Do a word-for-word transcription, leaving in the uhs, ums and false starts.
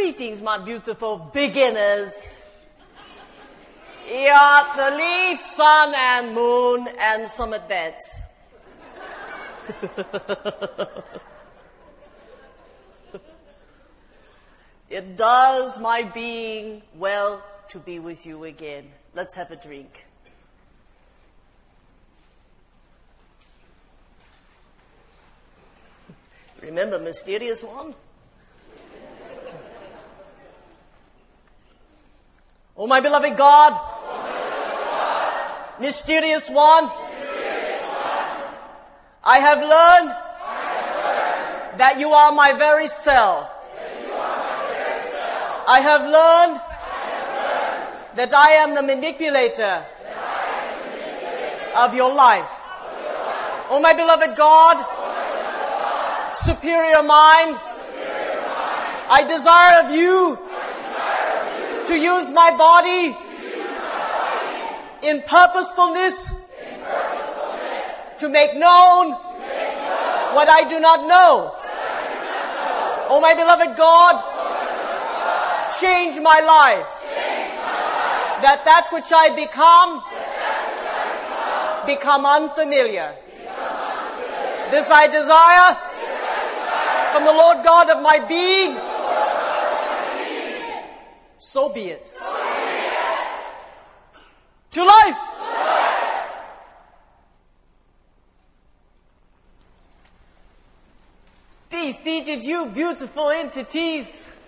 Greetings, my beautiful beginners. Earthly sun and moon and summit beds. It does my being well to be with you again. Let's have a drink. Remember, mysterious one? Oh, my beloved God, oh, my beloved God. Mysterious one, Mysterious one. I have learned, I have learned that you are my very self. that you are my very self. I have learned, I have learned that I am the manipulator, that I am the manipulator of your life. of your life. Oh, my beloved God, Oh, my beloved God. superior mind, Superior mind. I desire of you I desire of you to use my body to use my body in purposefulness in purposefulness to make known to make known what I do not know. what I do not know. Oh, my beloved God, Oh, my beloved God. change my life, Change my life. that that which I become That that which I become become unfamiliar. become unfamiliar. This I desire This I desire from the Lord God of my being. from the Lord God of my being. So be it. So be it. To life! Be seated, you beautiful entities.